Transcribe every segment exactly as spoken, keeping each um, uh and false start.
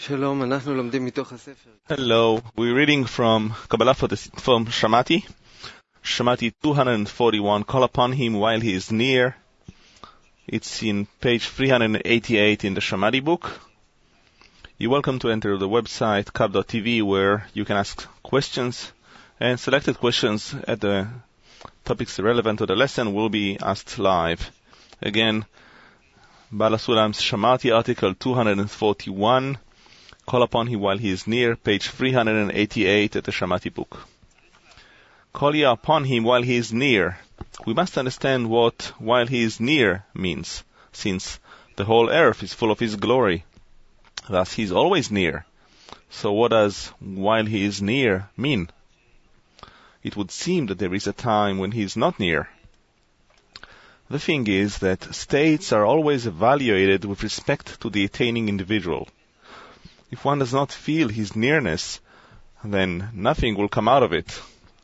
שלום, אנחנו לומדים מתוך הספר. Hello, we're reading from Kabbalah for the, from Shamati. Shamati two forty-one, call upon him while he is near. It's in page three eighty-eight in the Shamati book. You're welcome to enter the website kab dot t v where you can ask questions, and selected questions at the topics relevant to the lesson will be asked live. Again, Baal HaSulam's Shamati article two forty-one, call upon him while he is near, page three eighty-eight at the Shamati book. Call ye upon him while he is near. We must understand what while he is near means, since the whole earth is full of his glory. Thus he is always near. So what does while he is near mean? It would seem that there is a time when he is not near. The thing is that states are always evaluated with respect to the attaining individual. If one does not feel his nearness, then nothing will come out of it,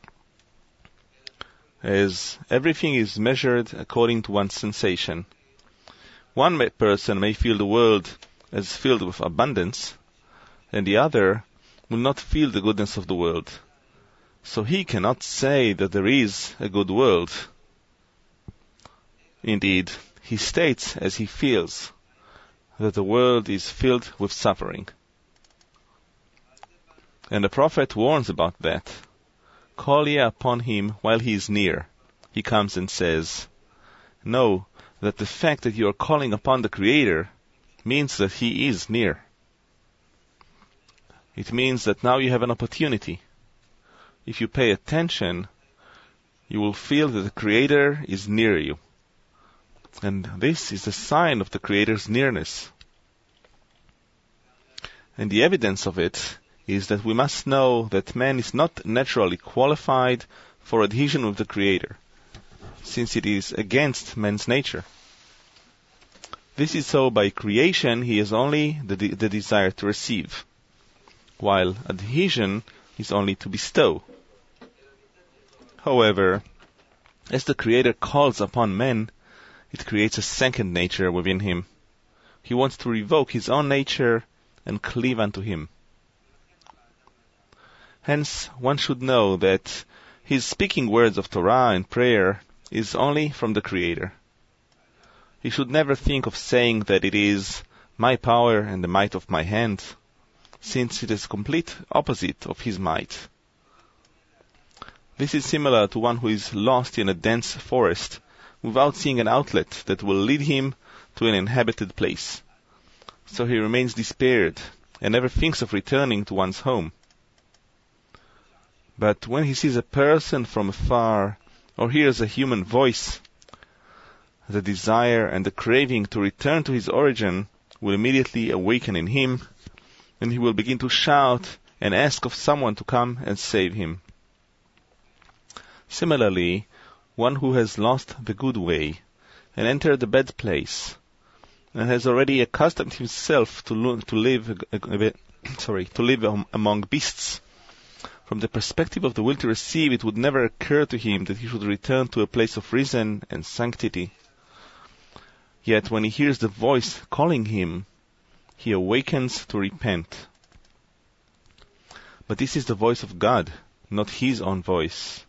as everything is measured according to one's sensation. One may, person may feel the world as filled with abundance, and the other will not feel the goodness of the world. So he cannot say that there is a good world. Indeed, he states as he feels that the world is filled with suffering. And the Prophet warns about that. Call ye upon him while he is near. He comes and says, know that the fact that you are calling upon the Creator means that he is near. It means that now you have an opportunity. If you pay attention, you will feel that the Creator is near you. And this is a sign of the Creator's nearness. And the evidence of it is that we must know that man is not naturally qualified for adhesion with the Creator, since it is against man's nature. This is so by creation he has only the, de- the desire to receive, while adhesion is only to bestow. However, as the Creator calls upon man, it creates a second nature within him. He wants to revoke his own nature and cleave unto him. Hence, one should know that his speaking words of Torah and prayer is only from the Creator. He should never think of saying that it is my power and the might of my hand, since it is complete opposite of his might. This is similar to one who is lost in a dense forest without seeing an outlet that will lead him to an inhabited place. So he remains despaired and never thinks of returning to one's home. But when he sees a person from afar, or hears a human voice, the desire and the craving to return to his origin will immediately awaken in him, and he will begin to shout and ask of someone to come and save him. Similarly, one who has lost the good way and entered the bad place, and has already accustomed himself to, lo- to live, uh, uh, sorry, to live um, among beasts, from the perspective of the will to receive, it would never occur to him that he should return to a place of reason and sanctity. Yet when he hears the voice calling him, he awakens to repent. But this is the voice of God, not his own voice.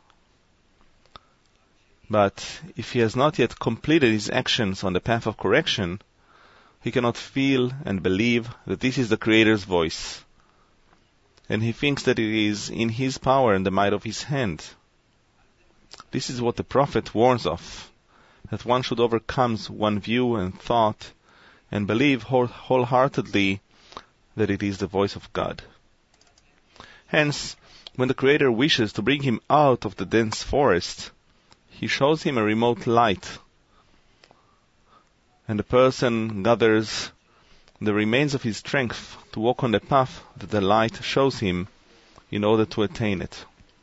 But if he has not yet completed his actions on the path of correction, he cannot feel and believe that this is the Creator's voice, and he thinks that it is in his power and the might of his hand. This is what the Prophet warns of, that one should overcome one view and thought and believe whole- wholeheartedly that it is the voice of God. Hence, when the Creator wishes to bring him out of the dense forest, he shows him a remote light, and the person gathers the remains of his strength to walk on the path that the light shows him in order to attain it.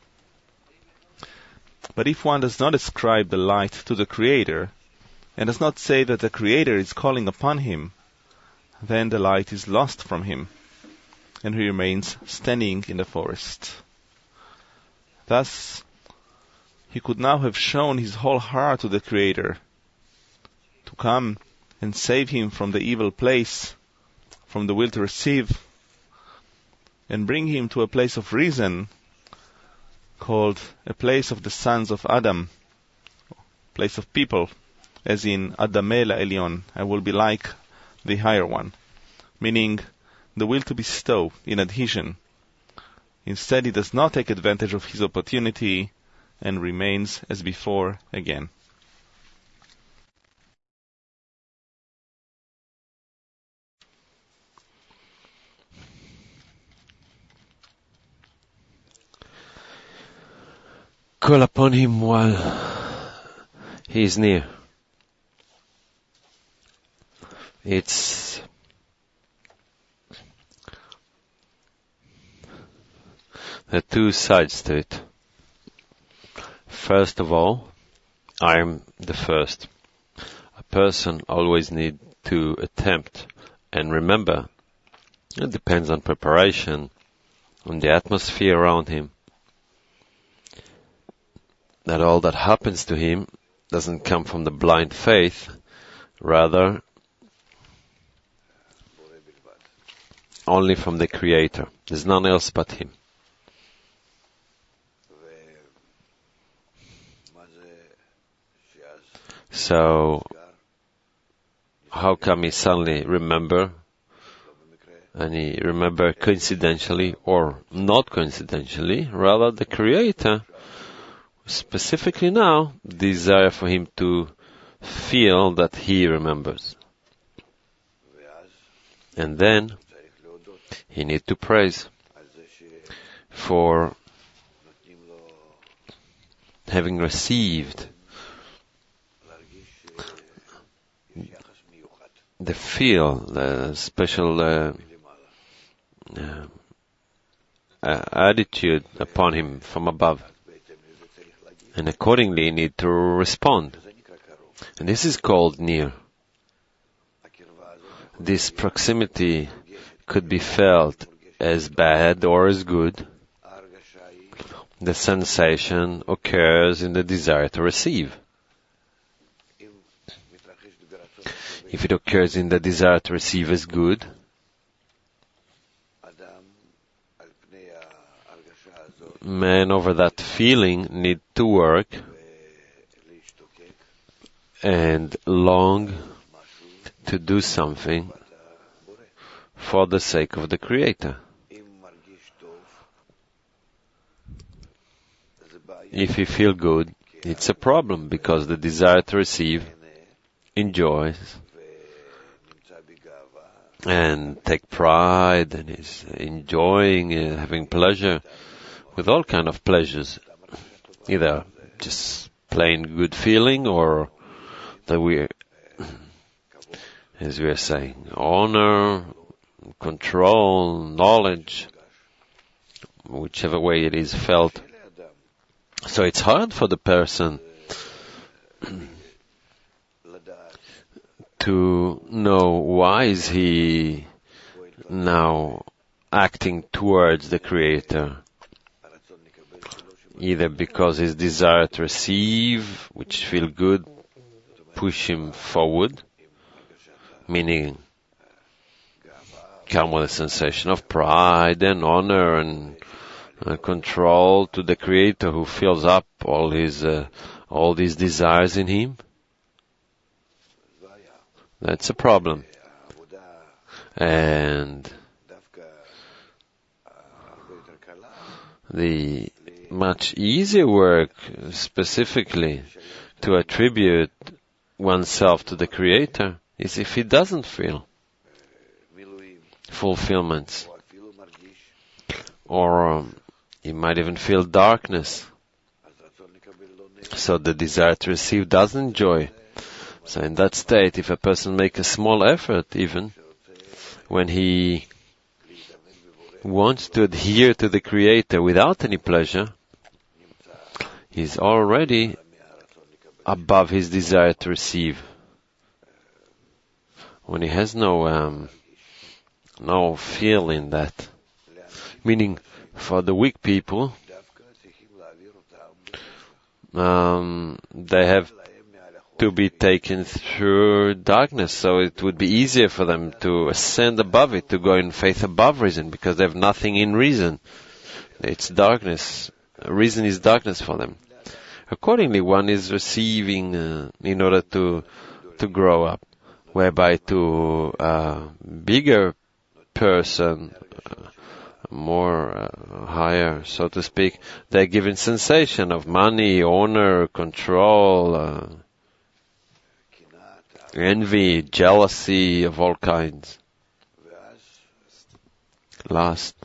But if one does not ascribe the light to the Creator, and does not say that the Creator is calling upon him, then the light is lost from him, and he remains standing in the forest. Thus, he could now have shown his whole heart to the Creator, to come and save him from the evil place, from the will to receive, and bring him to a place of reason called a place of the sons of Adam, place of people, as in Adameh Elyon, I will be like the higher one, meaning the will to bestow in adhesion. Instead, he does not take advantage of his opportunity and remains as before again. Call upon him while he is near. It's there are two sides to it. First of all, I am the first. A person always needs to attempt and remember, it depends on preparation, on the atmosphere around him, that all that happens to him doesn't come from the blind faith, rather only from the Creator. There's none else but him. So, how come he suddenly remember, and he remember coincidentally or not coincidentally, rather the Creator specifically now desire for him to feel that he remembers. And then he need to praise for having received the feel, the special uh, uh, uh, attitude upon him from above. And accordingly need to respond. And this is called near. This proximity could be felt as bad or as good. The sensation occurs in the desire to receive. If it occurs in the desire to receive as good, man over that feeling need to work and long to do something for the sake of the Creator. If you feel good, it's a problem because the desire to receive enjoys and take pride and is enjoying, uh, having pleasure with all kind of pleasures, either just plain good feeling or that we, as we are saying, honor, control, knowledge, whichever way it is felt. So it's hard for the person to know why is he now acting towards the Creator. Either because his desire to receive, which feel good, push him forward, meaning come with a sensation of pride and honor and uh, control to the Creator who fills up all his uh, all these desires in him. That's a problem. And the much easier work, specifically, to attribute oneself to the Creator is if he doesn't feel fulfillments. Or um, he might even feel darkness. So the desire to receive doesn't enjoy. So in that state, if a person makes a small effort even, when he wants to adhere to the Creator without any pleasure, he's already above his desire to receive. When he has no um, no feel in that, meaning for the weak people, um, they have to be taken through darkness, so it would be easier for them to ascend above it, to go in faith above reason, because they have nothing in reason. It's darkness. Reason is darkness for them. Accordingly, one is receiving uh, in order to to grow up, whereby to a uh, bigger person, uh, more uh, higher, so to speak, they're given sensation of money, honor, control, uh, envy, jealousy of all kinds, lust.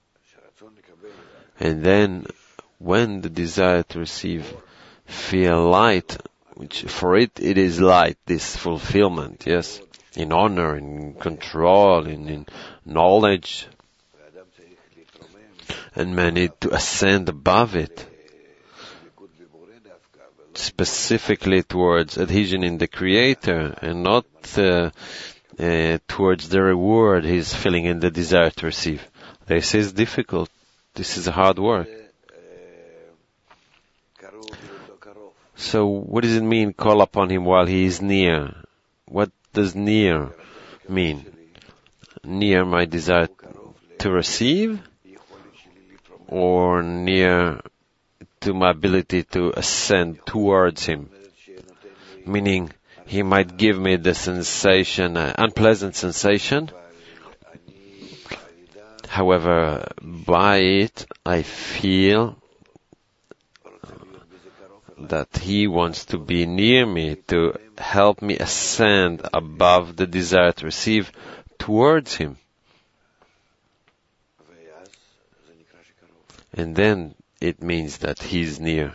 And then, when the desire to receive feel light, which for it it is light, this fulfillment, yes, in honor, in control, in, in knowledge, and man need to ascend above it, specifically towards adhesion in the Creator, and not uh, uh, towards the reward he's feeling in the desire to receive. This is difficult. This is hard work. So what does it mean, call upon him while he is near? What does near mean? Near my desire to receive, or near to my ability to ascend towards him? Meaning, he might give me the sensation, uh, unpleasant sensation. However, by it, I feel that he wants to be near me, to help me ascend above the desire to receive towards him. And then it means that he's near.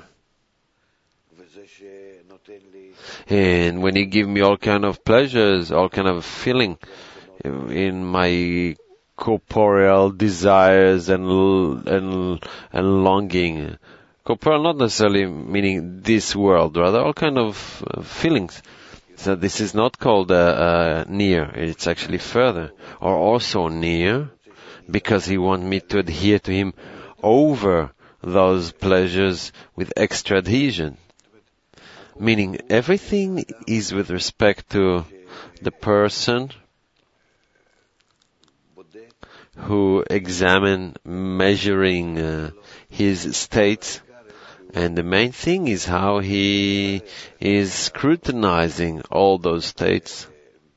And when he gives me all kind of pleasures, all kind of feeling in my corporeal desires and and and longing, corporeal not necessarily meaning this world, rather all kind of uh, feelings. So this is not called uh, uh, near; it's actually further, or also near, because he wants me to adhere to him over those pleasures with extra adhesion. Meaning everything is with respect to the person who examine, measuring uh, his states, and the main thing is how he is scrutinizing all those states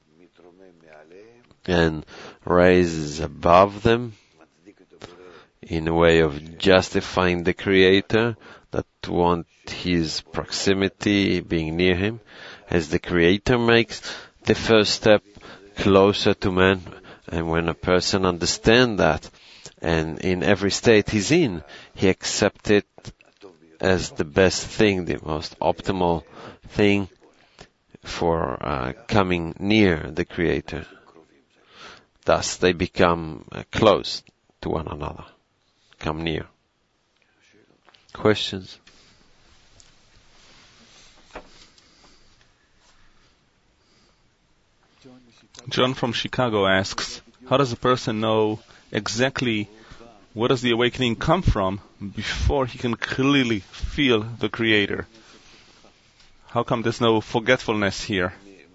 and raises above them in a way of justifying the Creator that want his proximity, being near him, as the Creator makes the first step closer to man. And when a person understands that, and in every state he's in, he accepts it as the best thing, the most optimal thing for uh, coming near the Creator. Thus they become uh, close to one another, come near. Questions? John from Chicago asks, how does a person know exactly where does the awakening come from before he can clearly feel the Creator? How come there's no forgetfulness here?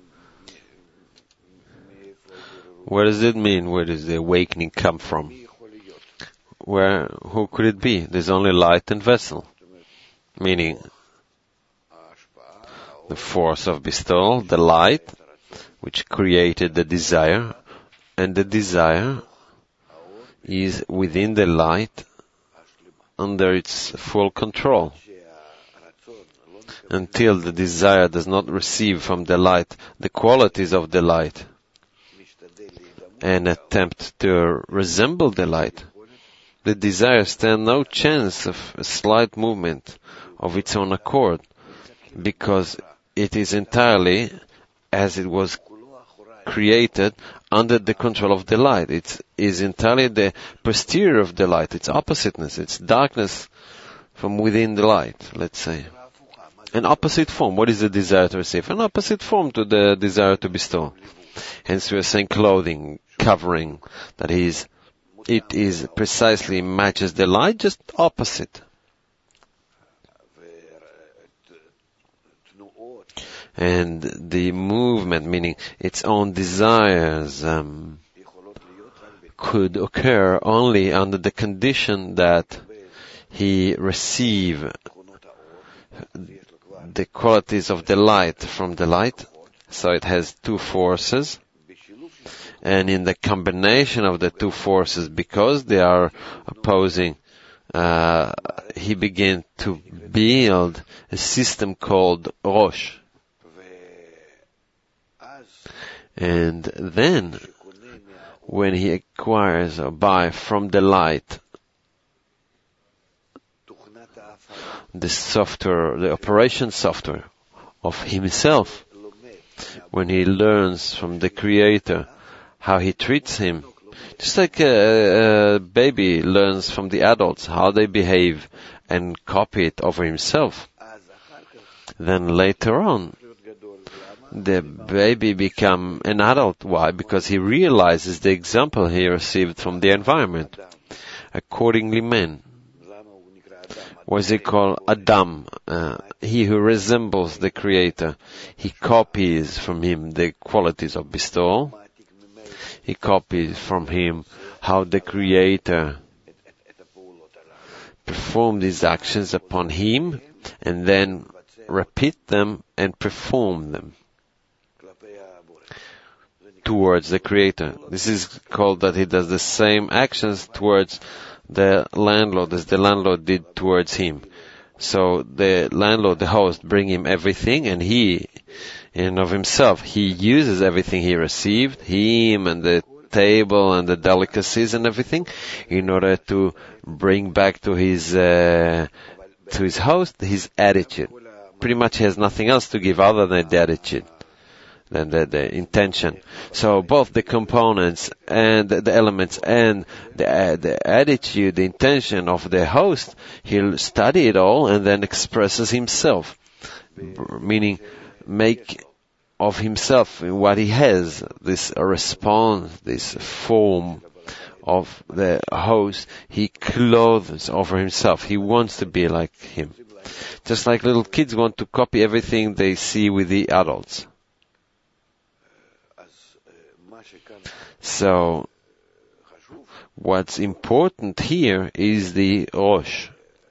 What does it mean? Where does the awakening come from? Where, who could it be? There's only light and vessel. Meaning, the force of bestowal, the light, which created the desire, and the desire is within the light under its full control. Until the desire does not receive from the light the qualities of the light and attempt to resemble the light, the desire stands no chance of a slight movement of its own accord, because it is entirely as it was created under the control of the light. It is entirely the posterior of the light, its oppositeness, its darkness from within the light, let's say. An opposite form. What is the desire to receive? An opposite form to the desire to bestow. Hence we are saying clothing, covering, that is, it is precisely matches the light, just opposite. and the movement, meaning its own desires, um, could occur only under the condition that he receive the qualities of the light from the light. So it has two forces, and in the combination of the two forces, because they are opposing, uh, he began to build a system called Rosh. And then, when he acquires or buys from the light the software, the operation software of himself, when he learns from the Creator how he treats him, just like a, a baby learns from the adults how they behave and copy it over himself, then later on the baby become an adult. Why? Because he realizes the example he received from the environment. Accordingly, man, what is it called? Adam, uh, he who resembles the Creator. He copies from him the qualities of bestowal. He copies from him how the Creator performed these actions upon him, and then repeat them and perform them towards the Creator. This is called that he does the same actions towards the landlord as the landlord did towards him. So the landlord, the host, bring him everything, and he, in of himself, he uses everything he received, him and the table and the delicacies and everything, in order to bring back to his uh, to his host his attitude. Pretty much he has nothing else to give other than the attitude, than the, the intention. So both the components and the, the elements and the uh, the attitude, the intention of the host, he'll study it all and then expresses himself, meaning make of himself what he has, this response, this form of the host, he clothes over himself. He wants to be like him. Just like little kids want to copy everything they see with the adults. So, what's important here is the Rosh,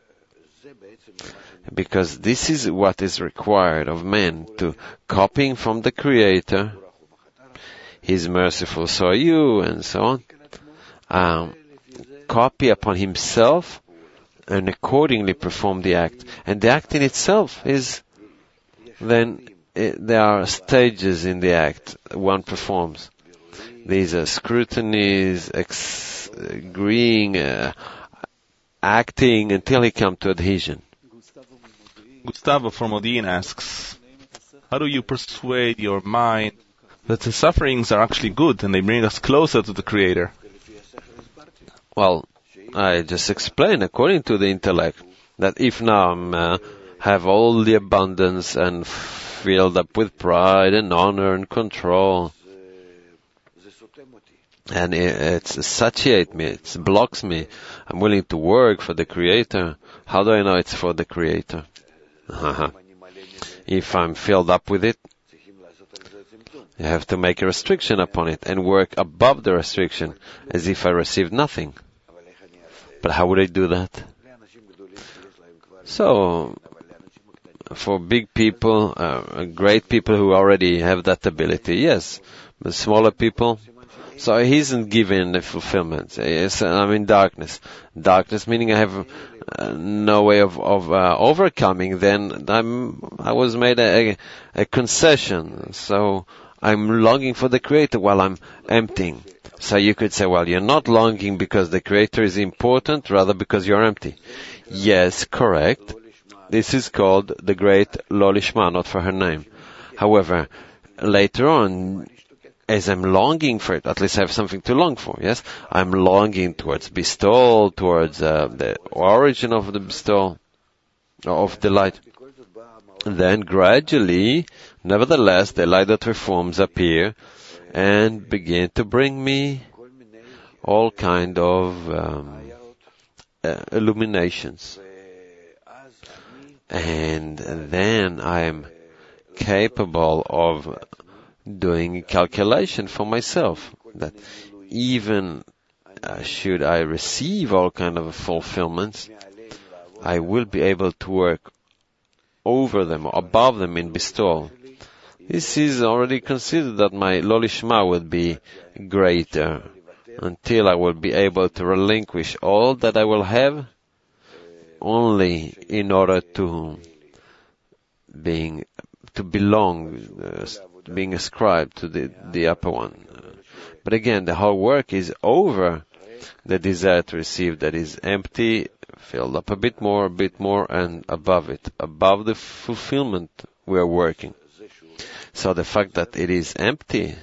because this is what is required of man, to copying from the Creator, He's merciful, so are you, and so on, um, copy upon himself, and accordingly perform the act. And the act in itself is, then, it, there are stages in the act one performs. These are scrutinies, ex- agreeing, uh, acting, until he comes to adhesion. Gustavo from Odin asks, how do you persuade your mind that the sufferings are actually good and they bring us closer to the Creator? Well, I just explained according to the intellect that if now I uh, have all the abundance and filled up with pride and honor and control, and it, it satiates me, it blocks me, I'm willing to work for the Creator. How do I know it's for the Creator? If I'm filled up with it, you have to make a restriction upon it and work above the restriction as if I received nothing. But how would I do that? So, for big people, uh, great people who already have that ability, yes. But smaller people, so he isn't given the fulfillment. Yes, I'm in darkness. Darkness meaning I have uh, no way of, of uh, overcoming. Then I'm, I was made a, a concession. So I'm longing for the Creator while I'm emptying. So you could say, well, you're not longing because the Creator is important, rather because you're empty. Yes, correct. This is called the great Lo Lishma, not for her name. However, later on, as I'm longing for it, at least I have something to long for, yes? I'm longing towards bestowal, towards uh, the origin of the bestowal, of the light. Then gradually, nevertheless, the light that reforms appear and begin to bring me all kind of um, uh, illuminations. And then I am capable of doing calculation for myself, that even uh, should I receive all kind of fulfillments, I will be able to work over them, or above them in bestowal. This is already considered that my Lo Lishma will be greater, until I will be able to relinquish all that I will have only in order to being to belong, uh, being ascribed to the, the upper one. But again, the whole work is over the desire to receive that is empty, filled up a bit more, a bit more, and above it, above the fulfillment we are working. So the fact that it is empty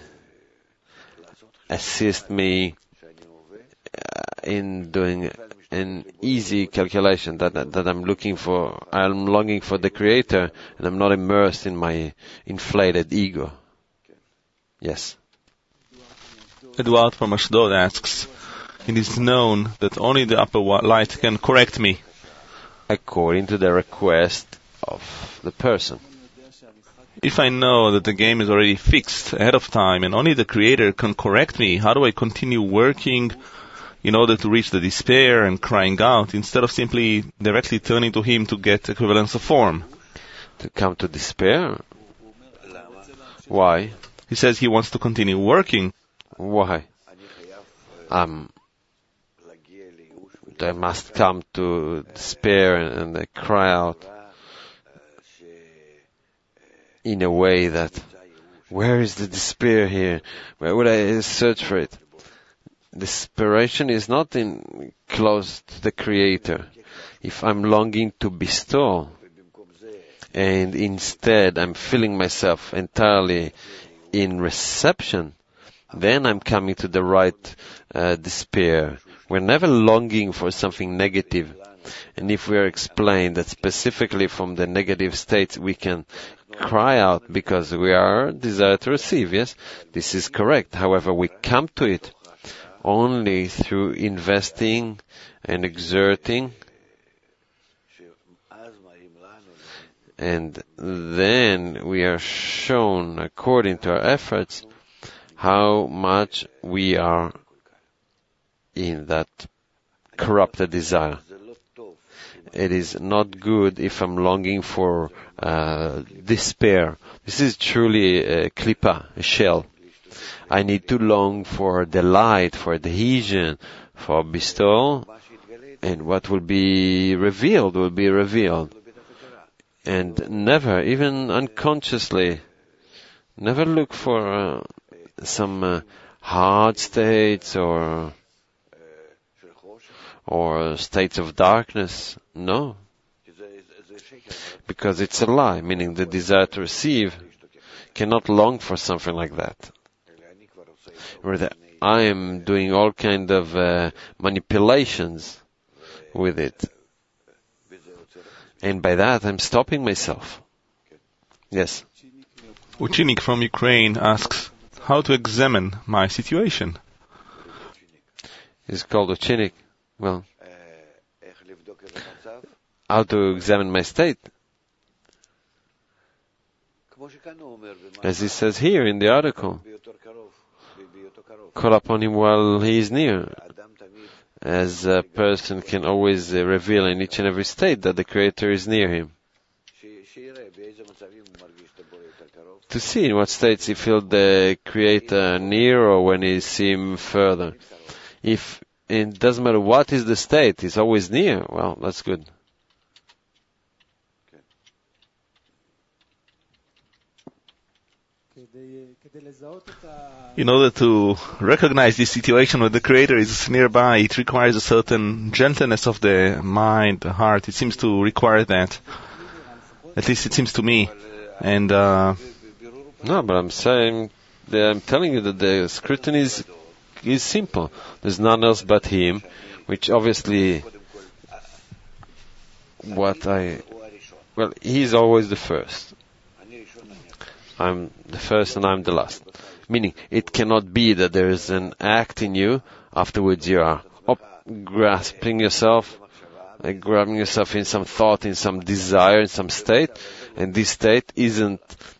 assists me uh, in doing an easy calculation that, that that I'm looking for. I'm longing for the Creator, and I'm not immersed in my inflated ego. Yes. Eduard from Ashdod asks, it is known that only the upper light can correct me. According to the request of the person. If I know that the game is already fixed ahead of time and only the Creator can correct me, how do I continue working in order to reach the despair and crying out, instead of simply directly turning to Him to get equivalence of form? To come to despair? Why? He says he wants to continue working. Why? Um, I must come to despair and, and cry out in a way that, where is the despair here? Where would I search for it? Desperation is not in close to the Creator. If I'm longing to bestow, and instead I'm filling myself entirely in reception, then I'm coming to the right uh, despair. We're never longing for something negative. And if we are explained that specifically from the negative states we can cry out because we are desire to receive, yes, this is correct. However, we come to it only through investing and exerting, and then we are shown, according to our efforts, how much we are in that corrupted desire. It is not good if I'm longing for uh, despair. This is truly a klipa, a shell. I need to long for delight, for adhesion, for bestowal, and what will be revealed will be revealed. And never, even unconsciously, never look for uh, some uh, hard states or or states of darkness. No. Because it's a lie, meaning the desire to receive cannot long for something like that. Rather, I am doing all kind of uh, manipulations with it. And by that, I'm stopping myself. Yes. Uchinik from Ukraine asks, how to examine my situation? It's called Uchinik. Well, how to examine my state? As it says here in the article, call upon Him while He is near. As a person can always uh, reveal in each and every state that the Creator is near him. To see in what states he feels the Creator near or when he sees Him further. If it doesn't matter what is the state, he's always near, well, that's good. In order to recognize this situation where the Creator is nearby, it requires a certain gentleness of the mind, the heart. It seems to require that. At least it seems to me. And uh, no, but I'm saying, that I'm telling you that the scrutiny is, is simple. There's none else but Him, which obviously, what I, well, He's always the first. I'm the first and I'm the last. Meaning, it cannot be that there is an act in you, afterwards you are up, grasping yourself, uh, grabbing yourself in some thought, in some desire, in some state, and this state isn't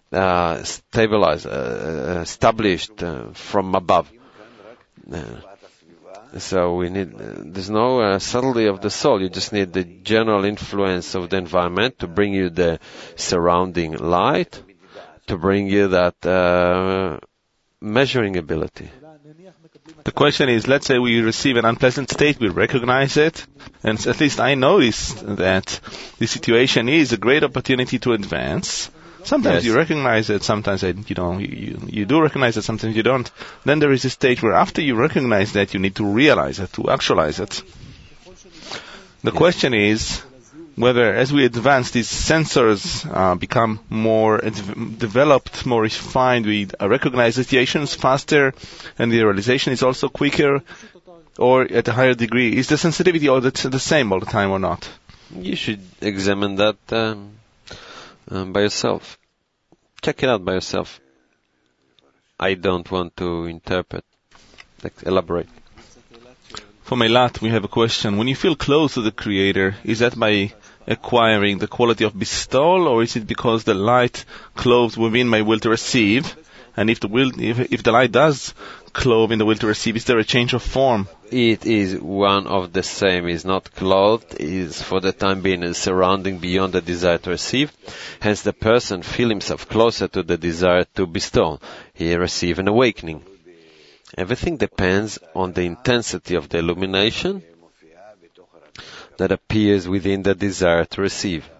uh, stabilized, uh, established uh, from above. Uh, so we need, uh, there's no uh, subtlety of the soul. You just need the general influence of the environment to bring you the surrounding light, to bring you that uh, measuring ability. The question is, let's say we receive an unpleasant state, we recognize it, and at least I noticed that the situation is a great opportunity to advance. Sometimes Yes. you recognize it, sometimes you don't. You, you, you do recognize it, sometimes you don't. Then there is a stage where after you recognize that, you need to realize it, to actualize it. The question is whether as we advance, these sensors uh, become more adv- developed, more refined, we uh, recognize situations faster, and the realization is also quicker, or at a higher degree. Is the sensitivity all the, t- the same all the time or not? You should examine that um, um, by yourself. Check it out by yourself. I don't want to interpret. Like, elaborate. From Eilat, we have a question. When you feel close to the Creator, is that by acquiring the quality of bestowal, or is it because the light clothes within my will to receive? And if the will, if, if the light does clothe in the will to receive, is there a change of form? It is one of the same. Is not clothed. Is for the time being a surrounding beyond the desire to receive. Hence, the person feel himself closer to the desire to bestow. He receive an awakening. Everything depends on the intensity of the illumination that appears within the desire to receive.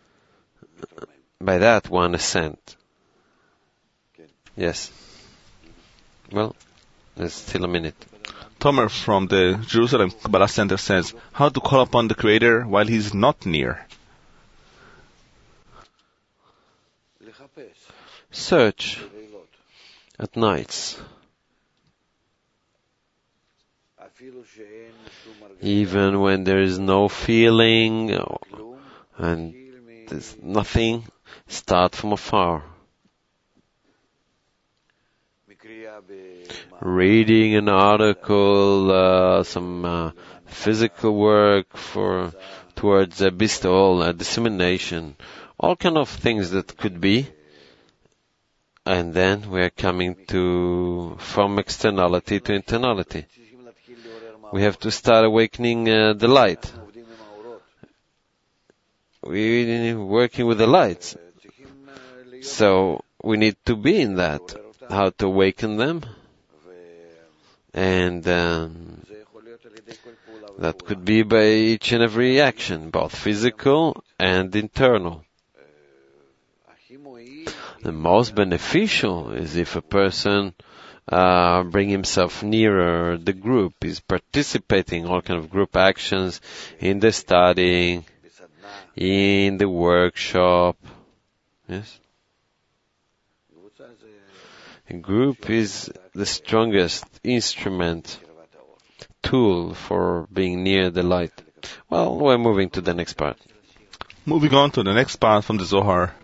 By that, one ascend. Yes. Well, there's still a minute. Tomer from the Jerusalem Kabbalah Center says, how to call upon the Creator while He's not near? Search at nights. Even when there is no feeling and there's nothing, start from afar. Reading an article, uh, some uh, physical work for towards a bestowal, a dissemination, all kind of things that could be. And then we are coming to from externality to internality. We have to start awakening uh, the light. We're working with the lights. So we need to be in that. How to awaken them. And um, that could be by each and every action, both physical and internal. The most beneficial is if a person uh, bring himself nearer the group, is participating in all kind of group actions, in the studying, in the workshop. Yes. A group is the strongest instrument, tool for being near the light. Well, we're moving to the next part. Moving on to the next part from the Zohar.